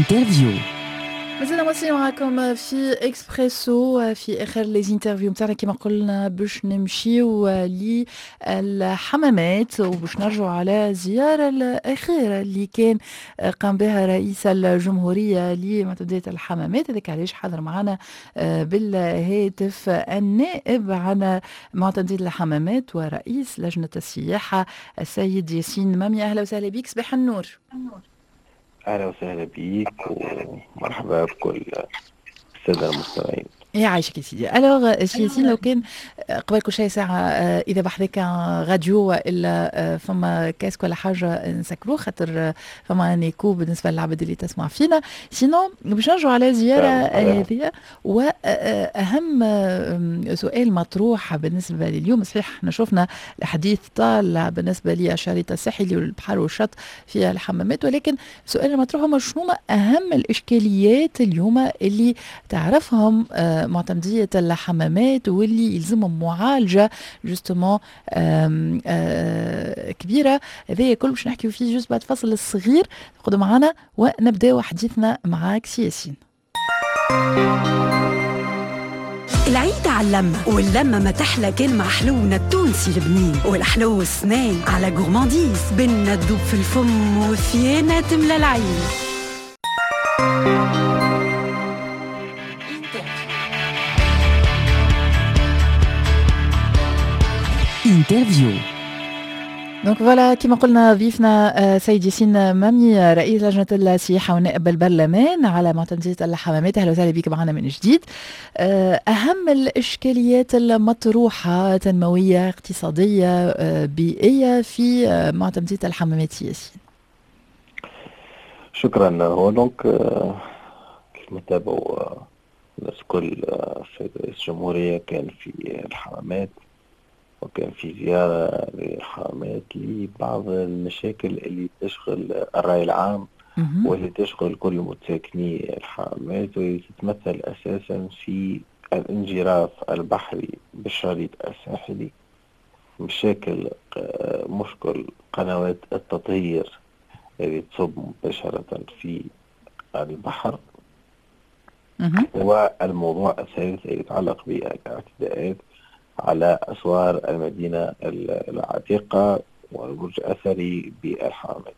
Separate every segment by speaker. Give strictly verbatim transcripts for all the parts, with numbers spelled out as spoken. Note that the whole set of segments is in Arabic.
Speaker 1: انترفيو.
Speaker 2: مازلنا مواصلين معكم في اكسبريسو في اخر لي انترفيو نتاعنا كما قلنا باش نمشيو للحمامات وباش نرجعوا على الزياره الاخيره اللي كان قام بها رئيس الجمهوريه لمنتديات الحمامات. هذاك علاش حضر معنا بالهاتف النائب عن معتدية الحمامات ورئيس لجنه السياحه السيد ياسين مامي. اهلا وسهلا بك، صباح النور.
Speaker 3: أهلا وسهلا بيك ومرحبا بكل السادة المستمعين.
Speaker 2: يعيشك يا سيدي. الوغ سي ياسين، لو كان قبل كل شيء ساعة إذا بحذاك راديو إلا فما كاسك ولا حاجة نسكروه خاطر فما نيكو بالنسبة للعباد اللي تسمع فينا. سينو باش نرجعوا على زيارة هذه، وأهم سؤال مطروح بالنسبة لي اليوم، صحيح احنا شفنا الحديث طال بالنسبة لي الشريط الساحلي والبحر والشط في الحمامات، ولكن سؤال المطروح هو شنو أهم الإشكاليات اليوم اللي تعرفهم معتمدية الحمامات واللي يلزمهم معالجة جوستومون كبيرة. هذا كل باش نحكيو فيه جوست بعد فصل الصغير. خذوا معنا ونبداو حديثنا معاك سي ياسين.
Speaker 1: العيد على اللمة، واللمة ما تحلى كان مع حلونا التونسي البنين، والحلو السنين على غورمانديز، بنا تذوب في الفم وثيانة تملى العين. انترفيو.
Speaker 2: دونك فوالا كما قلنا ضيفنا سيد ياسين مامي رئيس لجنة السياحة ونائب البرلمان على معتمدية الحمامات. أهلا وسهلا بك معنا من جديد. أهم الإشكاليات المطروحة تنموية اقتصادية بيئية في معتمدية الحمامات ياسين.
Speaker 3: شكرا. هو دونك كما تابعوا الناس كل في رئيس الجمهورية كان في الحمامات، وكان في زيارة للحمامات لبعض المشاكل اللي تشغل الرأي العام واللي تشغل كل متساكني الحمامات، واللي تتمثل أساسا في الانجراف البحري بالشريط الساحلي، مشاكل مشكل قنوات التطهير اللي تصب مباشرة في البحر، والموضوع الثالث اللي يتعلق بالاعتداءات على أسوار المدينة العتيقة والبرج الأثري بالحمامات.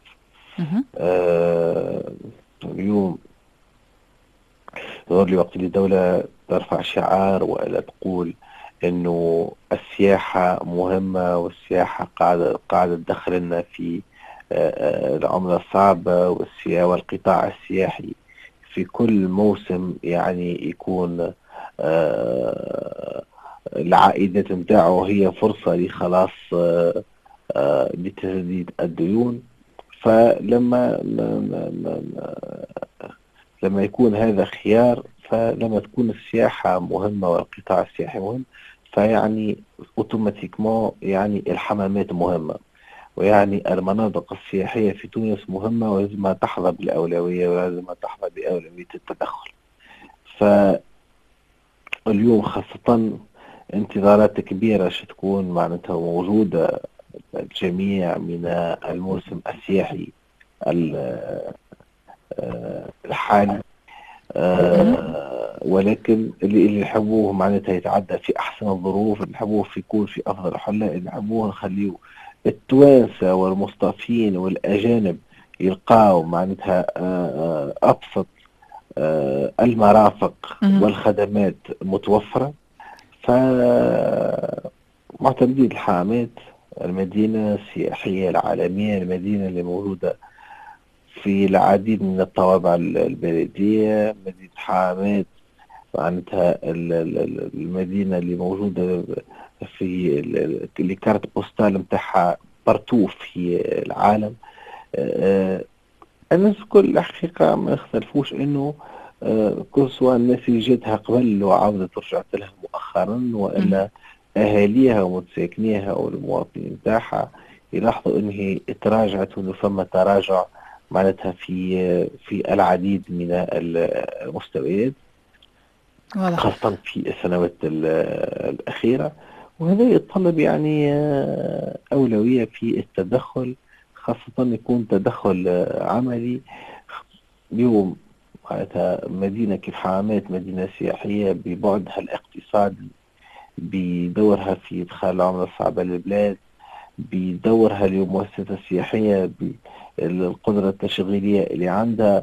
Speaker 3: آه اليوم ظهر لي وقت الدولة ترفع شعار ولا تقول إنه السياحة مهمة، والسياحة قاعدة قاعدة تدخلنا في آه العملة الصعبة، والقطاع السياحي في كل موسم يعني يكون آه العائدات نتاعو هي فرصة لخلاص آه آه لتسديد الديون. فلما لما يكون هذا خيار، فلما تكون السياحة مهمة والقطاع السياحي مهم، فيعني اوتوماتيكمون يعني الحمامات مهمة، ويعني المناطق السياحية في تونس مهمة ولازم تحظى بالأولوية ولازم تحظى بأولوية التدخل. فاليوم خاصة انتظارات كبيرة ستكون معناتها موجودة الجميع من الموسم السياحي الحالي، ولكن اللي اللي يحبوه معناتها يتعدى في أحسن الظروف، اللي يحبوه يكون في أفضل الحلة، اللي يحبوه نخليه التوانسة والمصطفين والأجانب يلقاو معناتها أبسط المرافق والخدمات متوفرة. فمعتمدية الحمامات المدينة السياحية العالمية، المدينة اللي موجودة في العديد من الطوابع البلدية، مدينة حمامات معناتها المدينة اللي موجودة في اللي كارت بوستال متاعها بارتو في العالم. الناس كل الحقيقة ما يختلفوش انه كل سواء الناس اللي جاتها قبل وعاودت رجعت لها مؤخرا، وإلا أهاليها ومتساكنيها والمواطنين تاعها يلاحظوا أن هي تراجعت، وأنه فما تراجع معناتها في في العديد من المستويات خاصة في السنوات الأخيرة. وهذا يتطلب يعني أولوية في التدخل، خاصة يكون تدخل عملي. اليوم معناتها مدينة كيف حمامات، مدينة سياحية ببعدها الاقتصادي، بدورها في إدخال العملة الصعبة للبلاد، بدورها اليوم مؤسسة سياحية بالقدرة التشغيلية اللي عندها،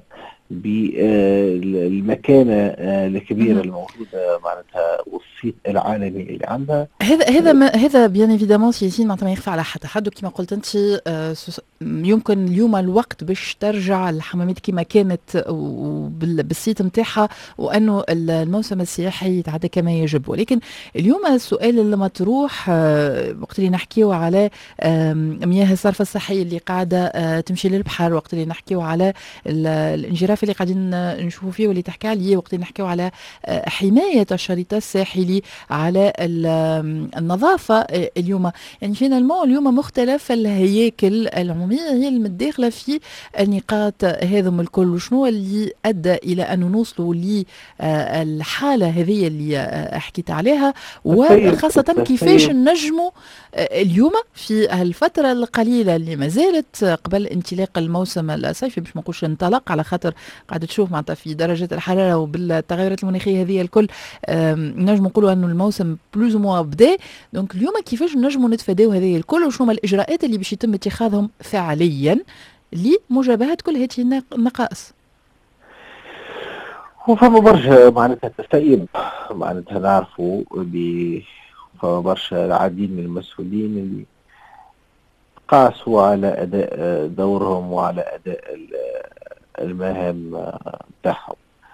Speaker 3: بالمكانة الكبيرة الموجودة معناتها والصيت العالمي اللي عندها.
Speaker 2: هذا هذا ما هذا بيان ايفيدامون سياسيين معناتها ما يخفى على حتى حد، وكما قلت انت يمكن اليوم الوقت باش ترجع الحمامات كما كانت بالصيت نتاعها، وانه الموسم السياحي يتعدى كما يجب. ولكن اليوم السؤال اللي مطروح وقت اللي نحكيو على مياه الصرف الصحي اللي قاعده تمشي للبحر، وقت اللي نحكيو على الانجراف اللي قاعدين نشوفوا فيه واللي تحكي عليه، وقت اللي نحكيو على حمايه الشريط الساحلي، على النظافه اليوم، يعني فينالمون اليوم مختلف الهياكل العموميه هي المتداخله في النقاط هذم الكل. وشنو اللي ادى الى ان نوصلوا للحاله هذه اللي حكيت عليها، وخاصه كيفاش نجموا اليوم في الفتره القليله اللي ما زالت قبل انطلاق الموسم الصيفي، باش ما نقولش انطلق، على خاطر قاعده تشوف معناتها في درجات الحراره وبالتغيرات المناخيه هذه الكل نجموا نقولوا انه الموسم بلوز موا بدا. دونك اليوم كيفاش نجموا نتفاداو هذه الكل، وشنو الاجراءات اللي باش يتم اتخاذهم فعليا لمجابهه كل هذه النقائص؟
Speaker 3: وفما برشا معناتها تسيب معناتها نعرفوا اللي فما برشا العديد من المسؤولين اللي قاسوا على اداء دورهم وعلى اداء المهام بتاعهم.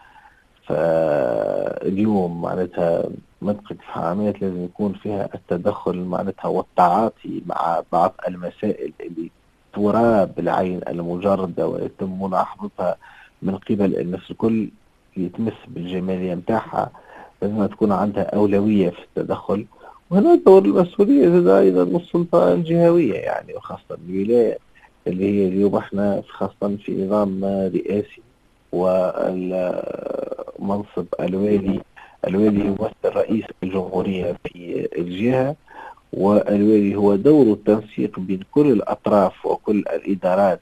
Speaker 3: فاليوم معناتها منطقة الحمامات لازم يكون فيها التدخل معناتها والتعاطي مع بعض المسائل اللي ترى بالعين المجردة ويتم ملاحظتها من قبل الناس الكل يتمس بالجمالية متاعها، لازم تكون عندها أولوية في التدخل. وهنا دور المسؤولية زي أيضا من السلطة الجهوية، يعني وخاصة الولاية اللي هي اليوم احنا خاصة في نظام رئاسي، والمنصب الوالي الوالي يمثل رئيس الجمهورية في الجهة، والوالي هو دور التنسيق بين كل الأطراف وكل الإدارات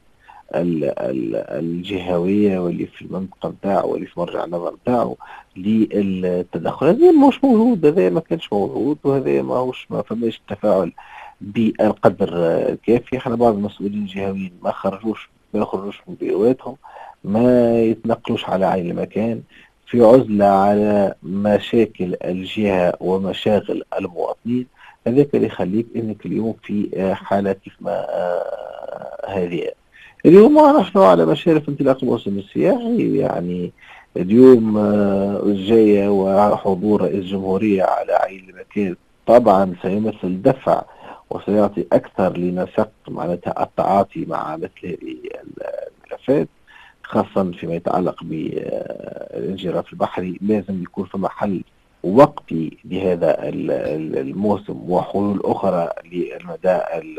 Speaker 3: الجهوية واللي في المنطقة بتاعه واللي في مرجع النظر بتاعه للتدخل. هذا مش موجود، هذا ما كانش موجود، وهذا ما هوش ما فماش تفاعل بالقدر الكافي. احنا بعض المسؤولين الجهويين ما خرجوش ما يخرجوش من بيوتهم، ما يتنقلوش على عين المكان، في عزلة على مشاكل الجهة ومشاغل المواطنين. هذاك اللي يخليك انك اليوم في حالة كيف ما هذه. اليوم نحن على مشارف انطلاق الموسم السياحي، يعني اليوم الجاية وحضور رئيس الجمهورية على عين المكان طبعا سيمثل دفع وسيعطي أكثر لنسق معناتها التعاطي مع مثل هذه الملفات، خاصة فيما يتعلق بالانجراف البحري. لازم يكون في محل وقتي لهذا الموسم وحلول أخرى للمدى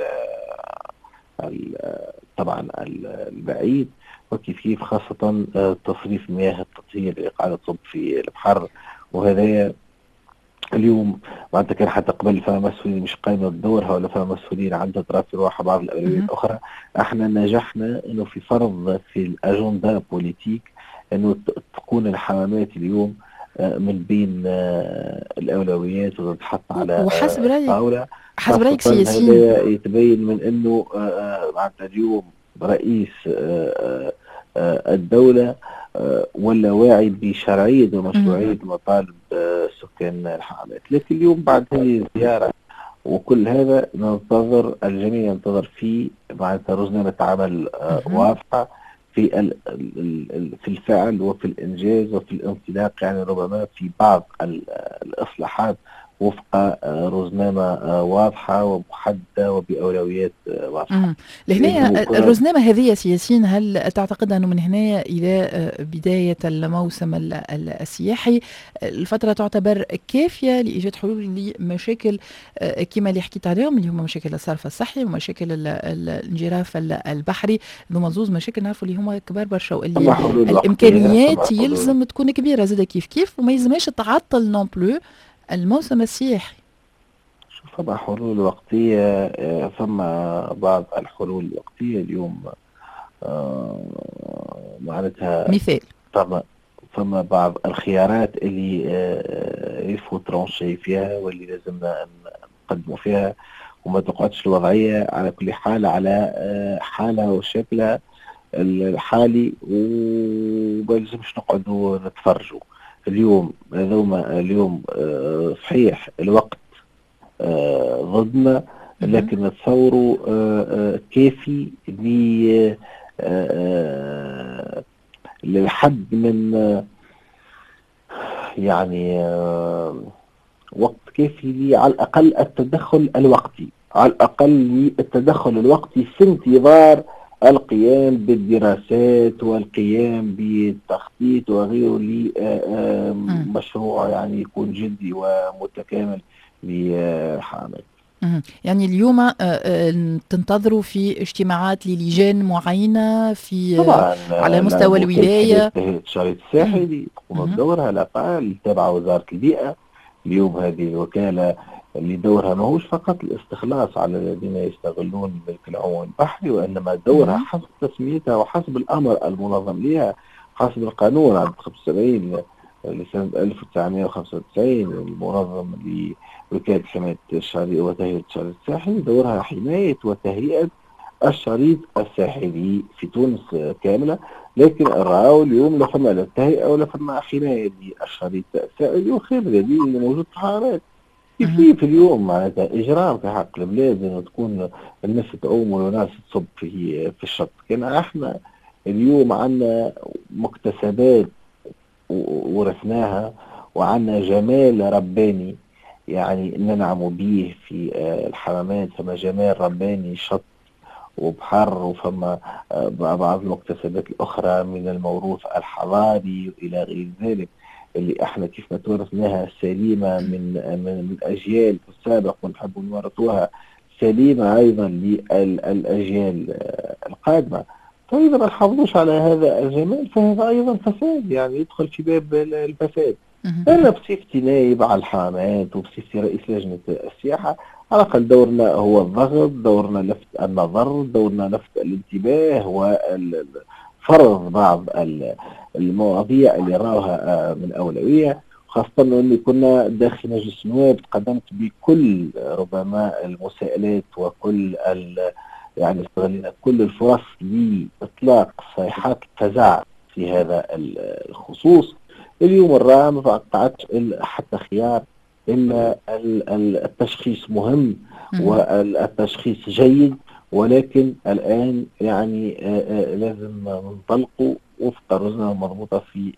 Speaker 3: طبعا البعيد، وكيف كيف خاصة تصريف مياه التطهير اللي قاعدة تصب في البحر. وهذا اليوم معناتها كان حتى قبل فما مسؤولين مش قايمة بدورها ولا فما مسؤولين عندها ترى في روحها بعض الأولويات الأخرى. احنا نجحنا انه في فرض في الأجندة بوليتيك انه تكون الحمامات اليوم من بين الأولويات وتتحط على
Speaker 2: وحسب رأيك
Speaker 3: طاولة.
Speaker 2: حسب رأيك سياسيين
Speaker 3: هذا يتبين من انه معناتها اليوم رئيس الدولة ولا واعي بشرعية ومشروعية مطالب سكان الحمامات. لكن اليوم بعد هذه الزيارة وكل هذا ننتظر، الجميع ينتظر في معناتها رزنامة عمل واضحة في في الفعل وفي الإنجاز وفي الانطلاق، يعني ربما في بعض الإصلاحات وفق رزنامة واضحة ومحددة وبأولويات واضحة.
Speaker 2: لهنا الرزنامة هذه سياسيين، هل تعتقد أنه من هنا إلى بداية الموسم السياحي الفترة تعتبر كافية لإيجاد حلول لمشاكل كما اللي حكيت عليهم اللي هم مشاكل الصرف الصحي ومشاكل الانجراف البحري؟ ذو زوز مشاكل نعرفوا اللي هم كبار برشا، واللي الإمكانيات يلزم تكون كبيرة زادة كيف كيف، وما يلزمش تعطل نون بلو الموسم السياحي.
Speaker 3: شوف فما حلول وقتية، فما بعض الحلول الوقتية اليوم معناتها
Speaker 2: مثال
Speaker 3: فما فما بعض الخيارات اللي يفو ترونشي فيها واللي لازمنا نقدموا فيها، وما تقعدش الوضعية على كل حال على حالها وشكلها الحالي، وما لازمش نقعدوا نتفرجوا. اليوم هذوما اليوم صحيح الوقت ضدنا، لكن نتصوروا كافي للحد من يعني وقت كافي لي على الأقل التدخل الوقتي، على الأقل التدخل الوقتي في انتظار القيام بالدراسات والقيام بالتخطيط وغيره لمشروع يعني يكون جدي ومتكامل للحامل.
Speaker 2: يعني اليوم تنتظروا في اجتماعات للجان معينة في
Speaker 3: طبعا
Speaker 2: على مستوى الولاية؟
Speaker 3: الشريط الساحلي تقوم بدورها على الأقل تابع وزارة البيئة. اليوم هذه الوكالة اللي دورها ماهوش فقط الاستخلاص على الذين يستغلون ملك العموم البحري، وإنما دورها حسب تسميتها وحسب الأمر المنظم لها حسب القانون عام خمسة وسبعين لسنة ألف وتسعمائة وخمسة وتسعين المنظم لوكالة حماية الشريط وتهيئة الشريط الساحلي. دورها حماية وتهيئة الشريط الساحلي في تونس كاملة، لكن راهو اليوم لا فما لا تهيئة ولا فما حماية للشريط الساحلي، وخير الذي موجود في الحارات. كيف اليوم معناتها إجرام في حق البلاد إنه تكون الناس تعوم والناس تصب في في الشط. كان احنا اليوم عندنا مكتسبات ورثناها وعندنا جمال رباني يعني ننعم به في الحمامات. فما جمال رباني شط وبحر، وفما بعض المكتسبات الأخرى من الموروث الحضاري إلى غير ذلك اللي احنا كيف ما تورثناها سليمة من من الأجيال في السابق ونحب نورثوها سليمة أيضا للأجيال القادمة. فإذا ما نحافظوش على هذا الجمال فهذا أيضا فساد، يعني يدخل في باب الفساد. أنا بصفتي نائب على الحرمات وبصفتي رئيس لجنة السياحة على الأقل دورنا هو الضغط، دورنا لفت النظر، دورنا لفت الانتباه وفرض بعض المواضيع اللي راوها من أولوية، خاصة أني كنا داخل مجلس النواب تقدمت بكل ربما المساءلات وكل يعني استغلنا كل الفرص لإطلاق صيحات الفزع في هذا الخصوص. اليوم الراه ما فقعتش حتى خيار إلا التشخيص مهم والتشخيص جيد، ولكن الآن يعني لازم ننطلقوا وفق الرزنة المضبوطة في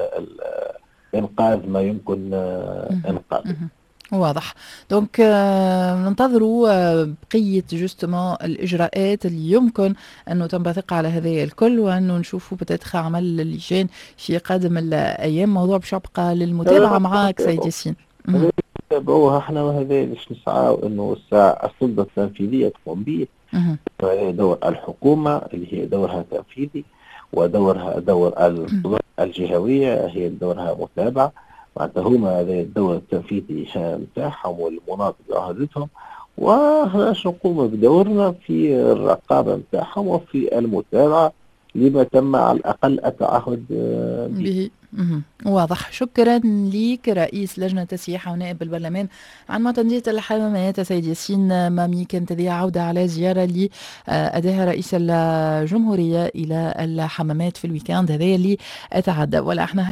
Speaker 3: إنقاذ ما يمكن إنقاذه.
Speaker 2: واضح. دونك ننتظروا بقية جوستمون الإجراءات اللي يمكن أنه تنبثق على هذه الكل، وأنه نشوفوا بتدخل عمل اللجان في قادم الأيام. موضوع باش يبقى للمتابعة معاك سيد ياسين.
Speaker 3: نتابعوها احنا، وهذا باش نسعى انه الساعة السلطة التنفيذية تقوم به. فهي دور الحكومة اللي هي دورها تنفيذي، ودورها دور الجهوية هي دورها متابعة. معناتها هما هذا الدور التنفيذي نتاعهم والمناطق عهدتهم، وإحنا نقوم بدورنا في الرقابة نتاعهم وفي المتابعة لما تم على الأقل التعهد به.
Speaker 2: واضح. شكرا لك رئيس لجنة السياحة ونائب البرلمان عن معتمدية الحمامات سيد ياسين مامي. كانت هذه عودة على زيارة لأداها رئيس الجمهورية إلى الحمامات في الويكاند هذا اللي أتعدى. ولا احنا